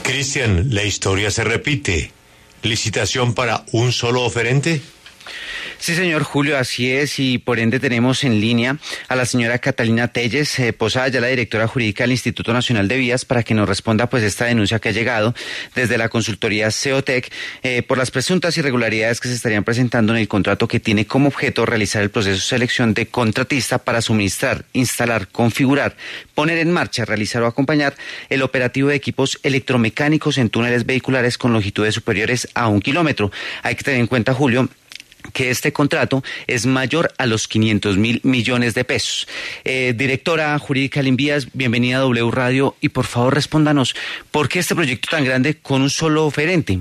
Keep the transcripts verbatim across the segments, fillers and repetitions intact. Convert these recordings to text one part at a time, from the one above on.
Cristian, la historia se repite. ¿Licitación para un solo oferente? Sí, señor Julio, así es, y por ende tenemos en línea a la señora Catalina Telles eh, Posada, ya la directora jurídica del Instituto Nacional de Vías, para que nos responda pues esta denuncia que ha llegado desde la consultoría Ceotec eh, por las presuntas irregularidades que se estarían presentando en el contrato que tiene como objeto realizar el proceso de selección de contratista para suministrar, instalar, configurar, poner en marcha, realizar o acompañar el operativo de equipos electromecánicos en túneles vehiculares con longitudes superiores a un kilómetro. Hay que tener en cuenta, Julio, que este contrato es mayor a los quinientos mil millones de pesos. Eh, directora jurídica del Invías, bienvenida a W Radio y por favor respóndanos, ¿por qué este proyecto tan grande con un solo oferente?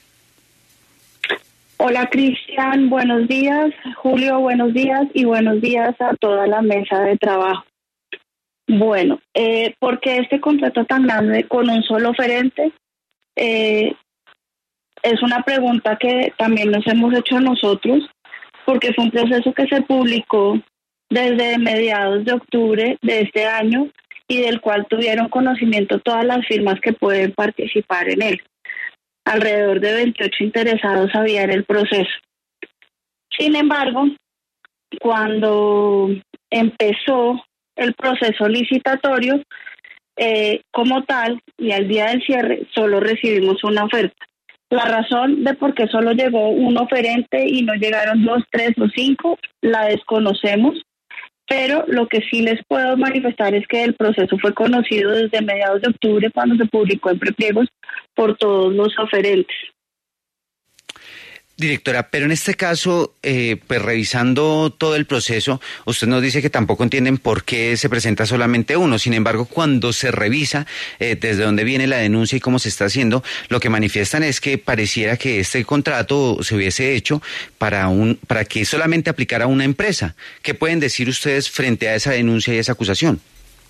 Hola Cristian, buenos días. Julio, buenos días y buenos días a toda la mesa de trabajo. Bueno, eh, ¿por qué este contrato tan grande con un solo oferente? Eh, Es una pregunta que también nos hemos hecho nosotros, porque fue un proceso que se publicó desde mediados de octubre de este año y del cual tuvieron conocimiento todas las firmas que pueden participar en él. Alrededor de veintiocho interesados había en el proceso. Sin embargo, cuando empezó el proceso licitatorio, eh, como tal, y al día del cierre, solo recibimos una oferta. La razón de por qué solo llegó un oferente y no llegaron dos, tres o cinco, la desconocemos, pero lo que sí les puedo manifestar es que el proceso fue conocido desde mediados de octubre cuando se publicó en prepliegos por todos los oferentes. Directora, pero en este caso, eh, pues revisando todo el proceso, usted nos dice que tampoco entienden por qué se presenta solamente uno. Sin embargo, cuando se revisa eh, desde dónde viene la denuncia y cómo se está haciendo, lo que manifiestan es que pareciera que este contrato se hubiese hecho para un para que solamente aplicara a una empresa. ¿Qué pueden decir ustedes frente a esa denuncia y esa acusación?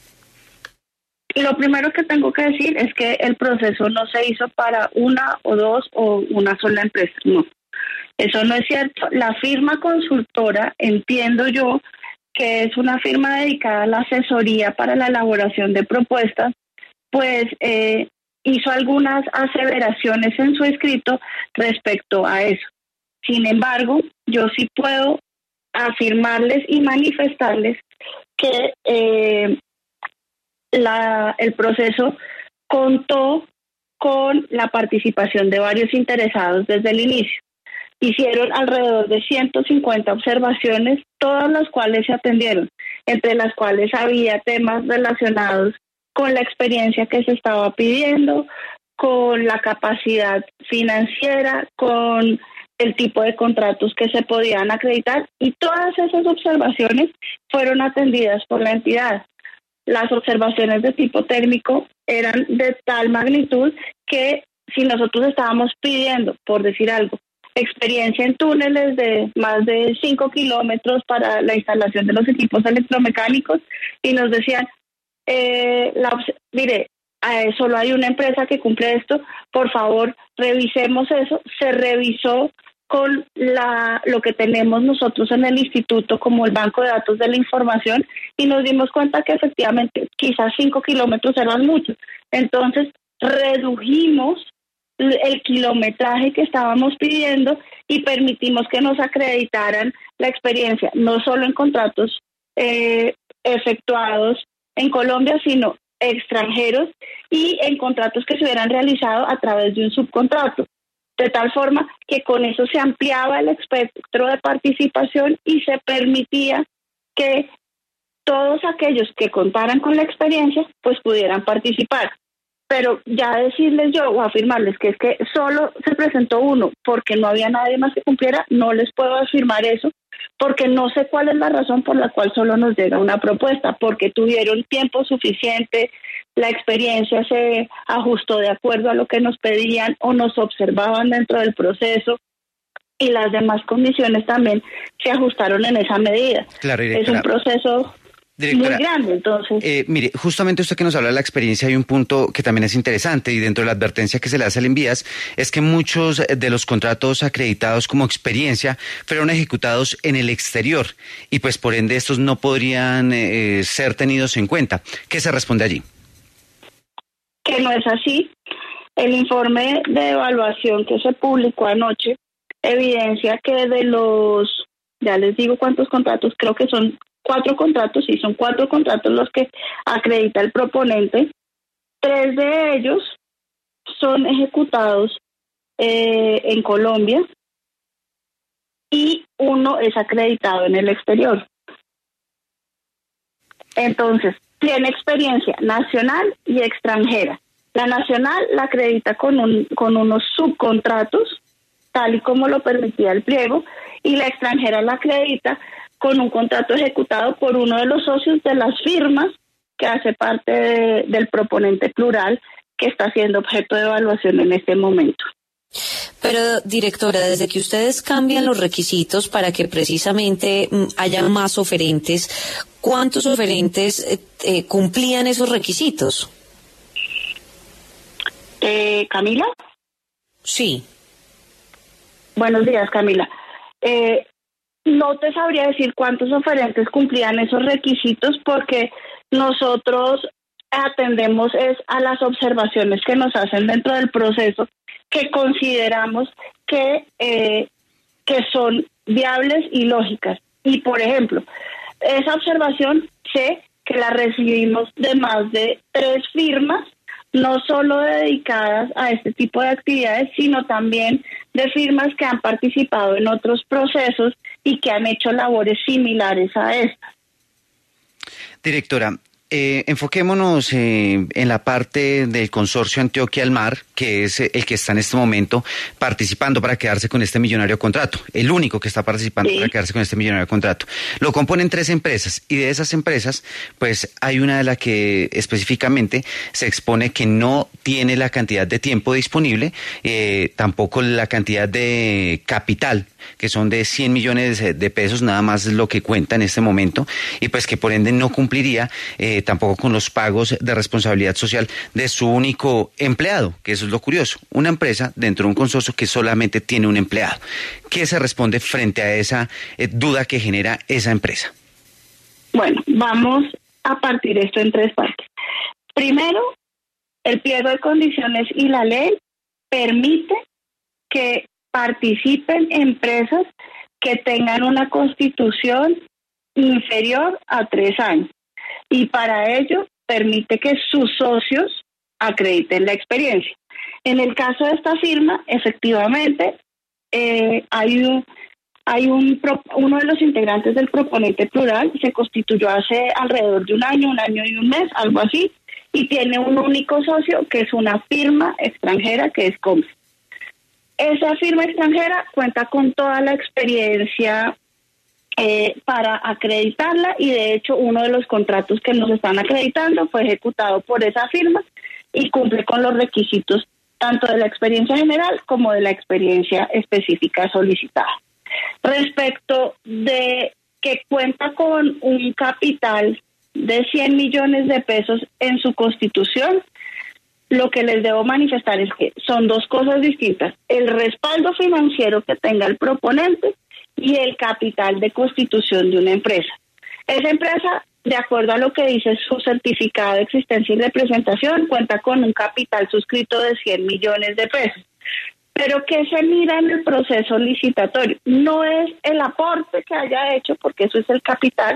Lo primero que tengo que decir es que el proceso no se hizo para una o dos o una sola empresa, no. Eso no es cierto. La firma consultora, entiendo yo, que es una firma dedicada a la asesoría para la elaboración de propuestas, pues eh, hizo algunas aseveraciones en su escrito respecto a eso. Sin embargo, yo sí puedo afirmarles y manifestarles que eh, la, el proceso contó con la participación de varios interesados desde el inicio. Hicieron alrededor de ciento cincuenta observaciones, todas las cuales se atendieron, entre las cuales había temas relacionados con la experiencia que se estaba pidiendo, con la capacidad financiera, con el tipo de contratos que se podían acreditar, y todas esas observaciones fueron atendidas por la entidad. Las observaciones de tipo técnico eran de tal magnitud que si nosotros estábamos pidiendo, por decir algo, experiencia en túneles de más de cinco kilómetros para la instalación de los equipos electromecánicos y nos decían, eh, la, mire, eh, solo hay una empresa que cumple esto, por favor revisemos eso. Se revisó con la lo que tenemos nosotros en el instituto como el banco de datos de la información y nos dimos cuenta que efectivamente quizás cinco kilómetros eran muchos. Entonces redujimos el kilometraje que estábamos pidiendo y permitimos que nos acreditaran la experiencia, no solo en contratos eh, efectuados en Colombia, sino extranjeros y en contratos que se hubieran realizado a través de un subcontrato, de tal forma que con eso se ampliaba el espectro de participación y se permitía que todos aquellos que contaran con la experiencia pues pudieran participar. Pero ya decirles yo o afirmarles que es que solo se presentó uno porque no había nadie más que cumpliera, no les puedo afirmar eso, porque no sé cuál es la razón por la cual solo nos llega una propuesta, porque tuvieron tiempo suficiente, la experiencia se ajustó de acuerdo a lo que nos pedían o nos observaban dentro del proceso y las demás condiciones también se ajustaron en esa medida. Claro, es un proceso... Directora, muy grande, entonces. Eh, mire, justamente usted que nos habla de la experiencia, hay un punto que también es interesante y dentro de la advertencia que se le hace al Invías es que muchos de los contratos acreditados como experiencia fueron ejecutados en el exterior y pues por ende estos no podrían eh, ser tenidos en cuenta. ¿Qué se responde allí? Que no es así. El informe de evaluación que se publicó anoche evidencia que de los, ya les digo cuántos contratos, creo que son cuatro contratos, y son cuatro contratos los que acredita el proponente. Tres de ellos son ejecutados eh, en Colombia y uno es acreditado en el exterior. Entonces, tiene experiencia nacional y extranjera. La nacional la acredita con, un, con unos subcontratos, tal y como lo permitía el pliego, y la extranjera la acredita con un contrato ejecutado por uno de los socios de las firmas que hace parte de, del proponente plural que está siendo objeto de evaluación en este momento. Pero, directora, desde que ustedes cambian los requisitos para que precisamente haya más oferentes, ¿cuántos oferentes eh, eh, cumplían esos requisitos? Eh, ¿Camila? Sí. Buenos días, Camila. Eh, no te sabría decir cuántos oferentes cumplían esos requisitos porque nosotros atendemos es a las observaciones que nos hacen dentro del proceso que consideramos que, eh, que son viables y lógicas. Y, por ejemplo, esa observación sé que la recibimos de más de tres firmas, no solo dedicadas a este tipo de actividades, sino también de firmas que han participado en otros procesos y que han hecho labores similares a estas. Directora, Eh, enfoquémonos eh, en la parte del consorcio Antioquia al Mar, que es el que está en este momento participando para quedarse con este millonario contrato, el único que está participando sí. para quedarse con este millonario contrato. Lo componen tres empresas y de esas empresas, pues hay una de las que específicamente se expone que no tiene la cantidad de tiempo disponible, eh, tampoco la cantidad de capital, que son de cien millones de pesos, nada más es lo que cuenta en este momento, y pues que por ende no cumpliría eh, tampoco con los pagos de responsabilidad social de su único empleado, que eso es lo curioso, una empresa dentro de un consorcio que solamente tiene un empleado. ¿Qué se responde frente a esa eh, duda que genera esa empresa? Bueno, vamos a partir esto en tres partes. Primero, el pliego de condiciones y la ley permite que participen empresas que tengan una constitución inferior a tres años. Y para ello permite que sus socios acrediten la experiencia. En el caso de esta firma, efectivamente, eh, hay un, hay un uno de los integrantes del proponente plural se constituyó hace alrededor de un año, un año y un mes, algo así, y tiene un único socio que es una firma extranjera que es Comsa. Esa firma extranjera cuenta con toda la experiencia Eh, para acreditarla y de hecho uno de los contratos que nos están acreditando fue ejecutado por esa firma y cumple con los requisitos tanto de la experiencia general como de la experiencia específica solicitada. Respecto de que cuenta con un capital de cien millones de pesos en su constitución, lo que les debo manifestar es que son dos cosas distintas. El respaldo financiero que tenga el proponente y el capital de constitución de una empresa. Esa empresa, de acuerdo a lo que dice su certificado de existencia y representación, cuenta con un capital suscrito de cien millones de pesos. Pero ¿qué se mira en el proceso licitatorio? No es el aporte que haya hecho, porque eso es el capital,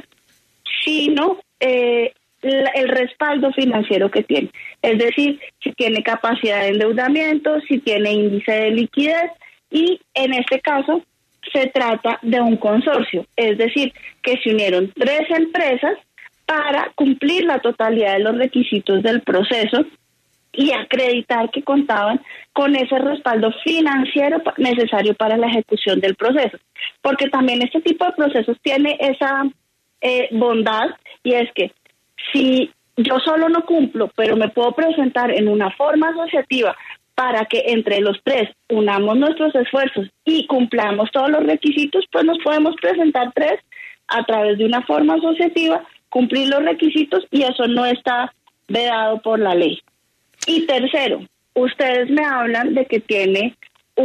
sino eh, el respaldo financiero que tiene. Es decir, si tiene capacidad de endeudamiento, si tiene índice de liquidez, y en este caso se trata de un consorcio, es decir, que se unieron tres empresas para cumplir la totalidad de los requisitos del proceso y acreditar que contaban con ese respaldo financiero necesario para la ejecución del proceso. Porque también este tipo de procesos tiene esa eh, bondad, y es que si yo solo no cumplo, pero me puedo presentar en una forma asociativa para que entre los tres unamos nuestros esfuerzos y cumplamos todos los requisitos, pues nos podemos presentar tres a través de una forma asociativa, cumplir los requisitos, y eso no está vedado por la ley. Y tercero, ustedes me hablan de que tiene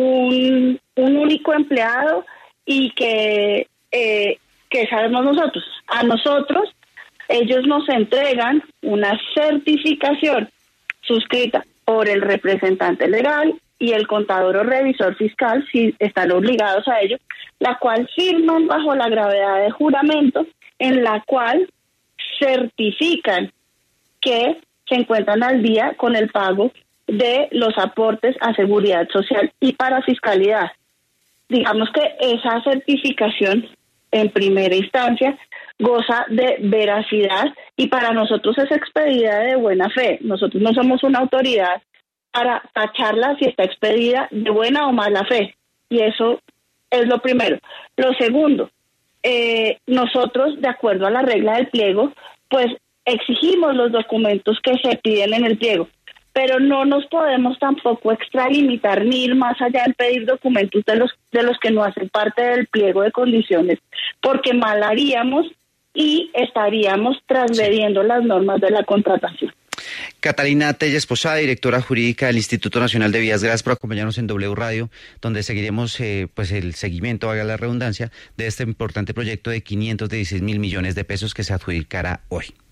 un, un único empleado y que, eh, que sabemos nosotros. A nosotros, ellos nos entregan una certificación suscrita por el representante legal y el contador o revisor fiscal, si están obligados a ello, la cual firman bajo la gravedad de juramento, en la cual certifican que se encuentran al día con el pago de los aportes a seguridad social y para fiscalidad. Digamos que esa certificación en primera instancia goza de veracidad y para nosotros es expedida de buena fe. Nosotros no somos una autoridad para tacharla si está expedida de buena o mala fe. Y eso es lo primero. Lo segundo, eh, nosotros, de acuerdo a la regla del pliego, pues exigimos los documentos que se piden en el pliego, pero no nos podemos tampoco extralimitar ni ir más allá en pedir documentos de los de los que no hacen parte del pliego de condiciones, porque mal haríamos y estaríamos transgrediendo las normas de la contratación. Catalina Telles Posada, directora jurídica del Instituto Nacional de Vías, gracias por acompañarnos en W Radio, donde seguiremos eh, pues el seguimiento, valga la redundancia, de este importante proyecto de quinientos dieciséis mil millones de pesos que se adjudicará hoy.